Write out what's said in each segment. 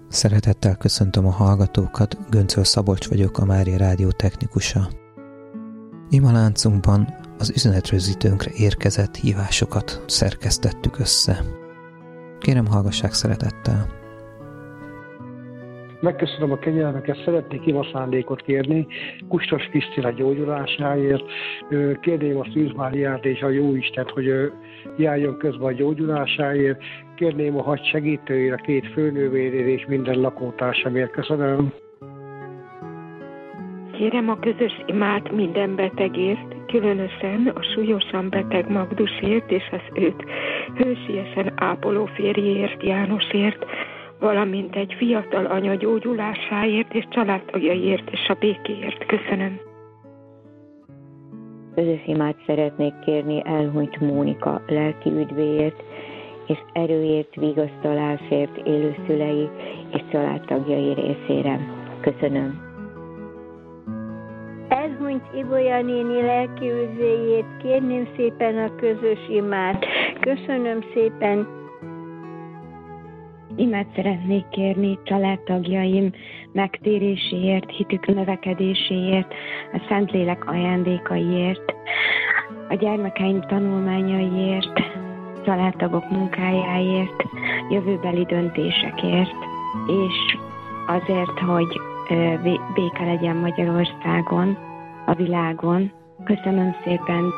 Szeretettel köszöntöm a hallgatókat, Göncöl Szabolcs vagyok, a Mária Rádió technikusa. Imaláncunkban az üzenetrögzítőnkre érkezett hívásokat szerkesztettük össze. Kérem, hallgassák szeretettel! Megköszönöm a kegyelmeket, szeretnék imaszándékot kérni Kustos Krisztina gyógyulásáért. Kérném a Szűz Máriát és a Jóistent, hogy járjon közben a gyógyulásáért. Kérném a hagy segítőjére, 2 főnővérért és minden lakótársamért. Köszönöm. Kérem a közös imát minden betegért, különösen a súlyosan beteg Magdusért és az őt hősiesen ápoló férjéért, Jánosért, valamint egy fiatal anya gyógyulásáért és családtagjaiért és a békéért. Köszönöm. Közös imát szeretnék kérni elhunyt Mónika lelki üdvéért, és erőért, vigasztalásért élőszülei és családtagjai részére. Köszönöm. Elhunyt Ibolya néni lelki üdvéjét kérném szépen a közös imát. Köszönöm szépen. Imát szeretnék kérni családtagjaim megtéréséért, hitük növekedéséért, a Szentlélek ajándékaiért, a gyermekeim tanulmányaiért, családtagok munkájáért, jövőbeli döntésekért, és azért, hogy béke legyen Magyarországon, a világon. Köszönöm szépen!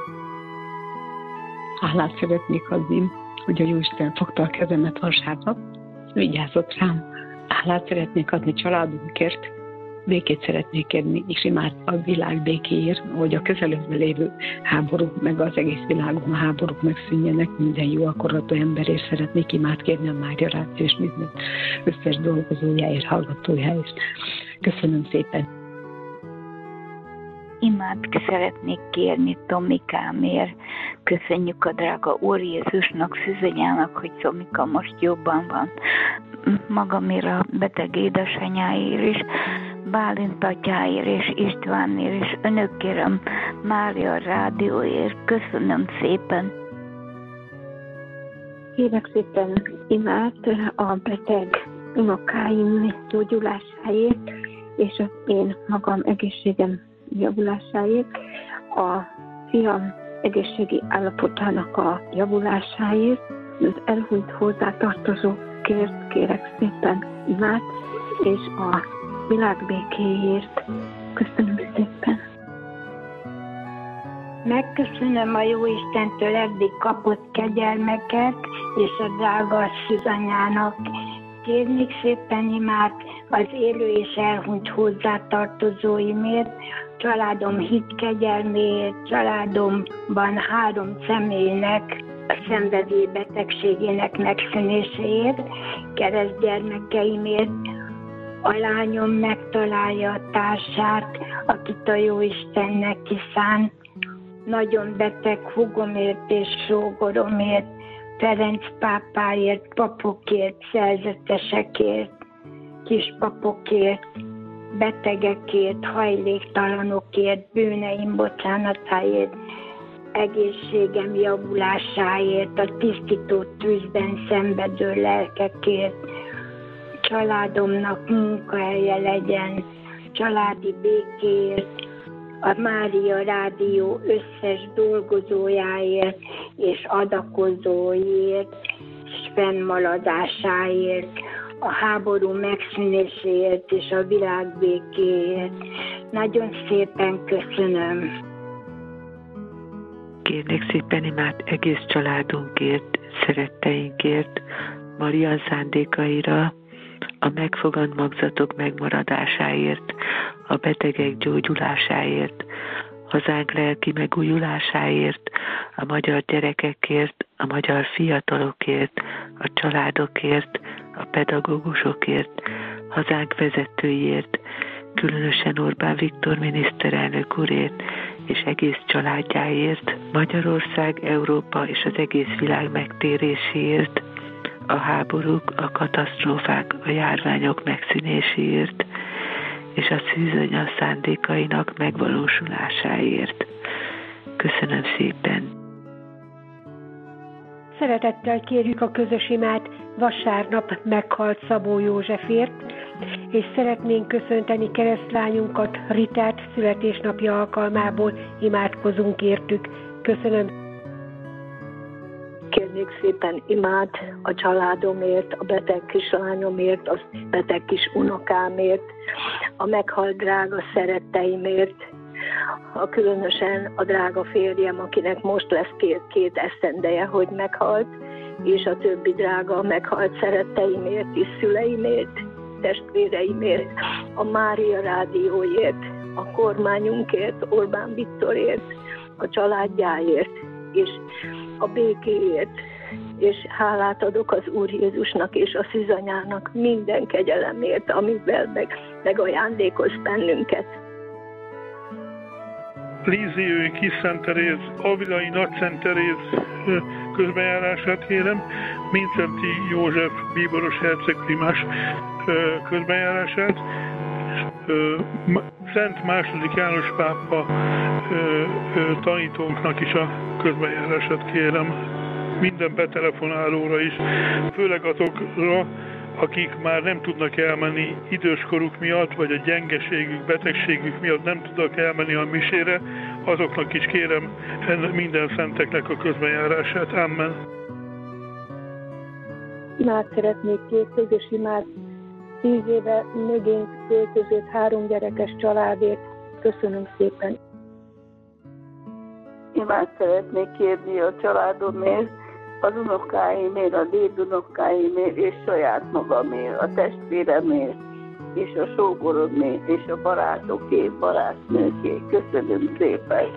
Hálát szeretnék adni, hogy a Jóisten fogta a kezemet vasárnap, vigyázott rám. Hálát szeretnék adni családunkért, békét szeretnék kérni, és imád a világ békéért, hogy a közelünkben lévő háborúk, meg az egész világon a háborúk megszűnjenek, minden jó akaratú emberért szeretnék imát kérni a Mária Rádió és minden összes dolgozójáért, hallgatójáért. Köszönöm szépen! Imát szeretnék kérni Tomikámért. Köszönjük a drága Úr Jézusnak, Szűzanyának, hogy Tomika most jobban van. Magamért a beteg édesanyáért is, Bálint atyáért és Istvánért és önökért a Mária Rádióért. Köszönöm szépen! Kérek szépen imát a beteg unokáim gyógyulásáért, és az én magam egészségem javulásáért, a fiam egészségi állapotának a javulásáért, az elhunyt hozzátartozókért kérek szépen imát, és a világ békéért. Köszönöm szépen! Megköszönöm a Jóistentől eddig kapott kegyelmeket, és a drága Szűzanyának kérnék szépen imát az élő és elhunyt hozzátartozóimért, családom hitkegyelméért, családomban 3 személynek a szenvedély betegségének megszűnéséért, keresztgyermekeimért, a lányom megtalálja a társát, akit a Jóistennek kiszánt, nagyon beteg húgomért és sógoromért, Ferenc pápáért, papokért, szerzetesekért, kispapokért, betegekért, hajléktalanokért, bűneim bocsánatáért, egészségem javulásáért, a tisztító tűzben szenvedő lelkekért, családomnak munkahelye legyen, családi békéért, a Mária Rádió összes dolgozójáért és adakozóért, és fennmaradásáért, a háború megszűnéséért és a világ békéért. Nagyon szépen köszönöm. Kérnék szépen imát egész családunkért, szeretteinkért, Maria szándékaira, a megfogant magzatok megmaradásáért, a betegek gyógyulásáért, hazánk lelki megújulásáért, a magyar gyerekekért, a magyar fiatalokért, a családokért, a pedagógusokért, hazánk vezetőiért, különösen Orbán Viktor miniszterelnök úrért és egész családjáért, Magyarország, Európa és az egész világ megtéréséért, a háborúk, a katasztrófák, a járványok megszűnéséért, és a Szűzanya szándékainak megvalósulásáért. Köszönöm szépen! Szeretettel kérjük a közös imát vasárnap meghalt Szabó Józsefért, és szeretnénk köszönteni keresztlányunkat, Ritát születésnapja alkalmából, imádkozunk értük. Köszönöm. Kérnék szépen imát a családomért, a beteg kislányomért, a beteg kis unokámért, a meghalt drága szeretteimért, különösen a drága férjem, akinek most lesz két esztendeje, hogy meghalt, és a többi drága meghalt szeretteimért és szüleimért, testvéreimért, a Mária Rádióért, a kormányunkért, Orbán Viktorért, a családjáért, és a békéért, és hálát adok az Úr Jézusnak és a Szűzanyának minden kegyelemért, amivel megajándékoz bennünket. Líziói Kis Szent Teréz, Avilai Nagy Szent Teréz közbenjárását kérem, Mincenti József bíboros herceg primás közbenjárását, Szent II. János pápa tanítónknak is a közbenjárását kérem, minden betelefonálóra is, főleg azokra, akik már nem tudnak elmenni időskoruk miatt, vagy a gyengeségük, betegségük miatt nem tudnak elmenni a misére, azoknak is kérem minden szenteknek a közbenjárását. Amen. Imát szeretnék két közös imát 10 éve mögénk költözött 3 gyerekes családért. Köszönöm szépen. Imát szeretnék kérni a családomért, az unokáimért, a dédunokáimért és saját magamért, a testvéremért, és a sógoromért, és a barátokért, barátnőkért. Köszönöm szépen.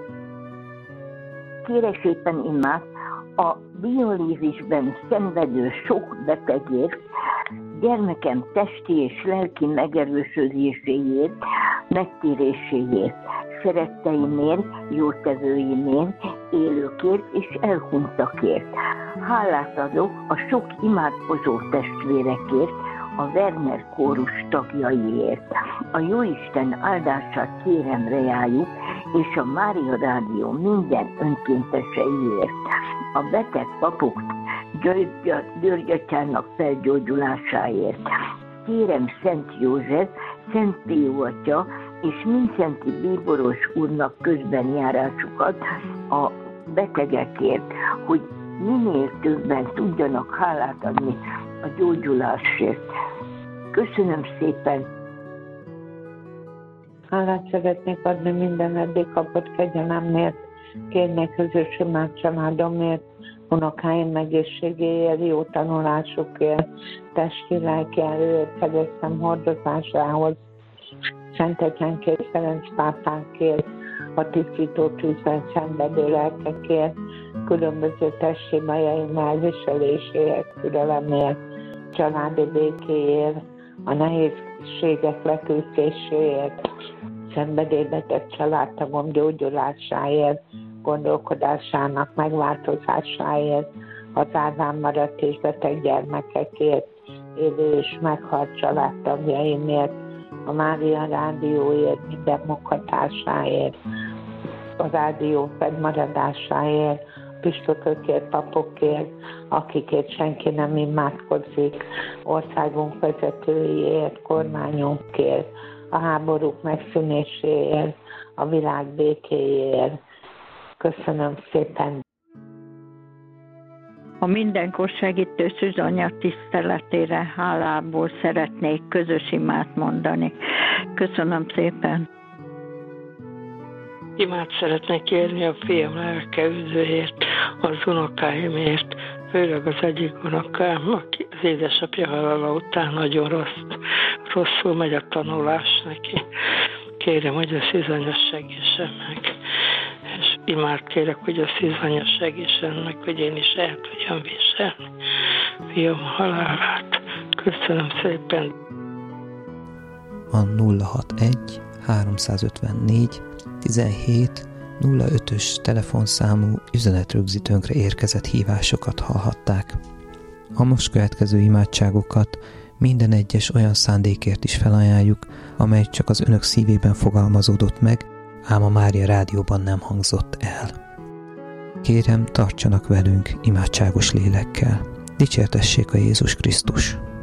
Kérek szépen imát a dialízisben szenvedő sok betegért, gyermekem testi és lelki megerősödéséért, megtéréséért, szeretteimért, jótevőimért, élőkért és elhunytakért. Hálát adok a sok imádkozó testvérekért, a Werner kórus tagjaiért. A Jóisten áldását kérem reájuk, és a Mária Rádió minden önkénteseiért. A beteg papok György atyának felgyógyulásáért. Kérem Szent József, Szent Pió atya és Mincenti bíboros úrnak közbenjárásukat a betegekért, hogy minél többen tudjanak hálát adni a gyógyulásért. Köszönöm szépen! Hálát szeretnék adni minden eddig kapott kegyelemért, kérnék közös imát családomért, unokáim egészségéért, jó tanulásukért, testi-lelki erőért, keresztem hordozásához, Szentetlenként Ferenc pápánkért, a tisztító tűzben szenvedő lelkekért, különböző testi bajaim elviseléséért, türelemért, családi békéért, a nehézségek leküzdéséért, szenvedélybeteg családtagom gyógyulásáért, gondolkodásának megváltozásáért, hazában maradt és beteg gyermekekért, élő és meghalt családtagjaimért, a Mária Rádióért, minden munkatásáért, a rádió fennmaradásáért, püspökökért, papokért, akikért senki nem imádkozik, országunk vezetőiért, kormányunkért, a háborúk megszűnéséért, a világ békéért. Köszönöm szépen! A mindenkor segítő Szűzanya tiszteletére hálából szeretnék közös imát mondani. Köszönöm szépen! Imát szeretnék kérni a fiam lelkeüzőért, az unokáimért, főleg az egyik unokám, aki az édesapja halála után nagyon rosszul megy a tanulás neki. Kérem, hogy a Szűzanya segítsen meg. És imát kérek, hogy a Szűzanya segítsen meg, hogy én is el tudjam viselni fiam halálát. Köszönöm szépen. A 061 354 17 05-ös telefonszámú üzenetrögzítőnkre érkezett hívásokat hallhatták. A most következő imádságokat minden egyes olyan szándékért is felajánljuk, amely csak az önök szívében fogalmazódott meg, ám a Mária Rádióban nem hangzott el. kérem, tartsanak velünk imádságos lélekkel. Dicsértessék a Jézus Krisztus!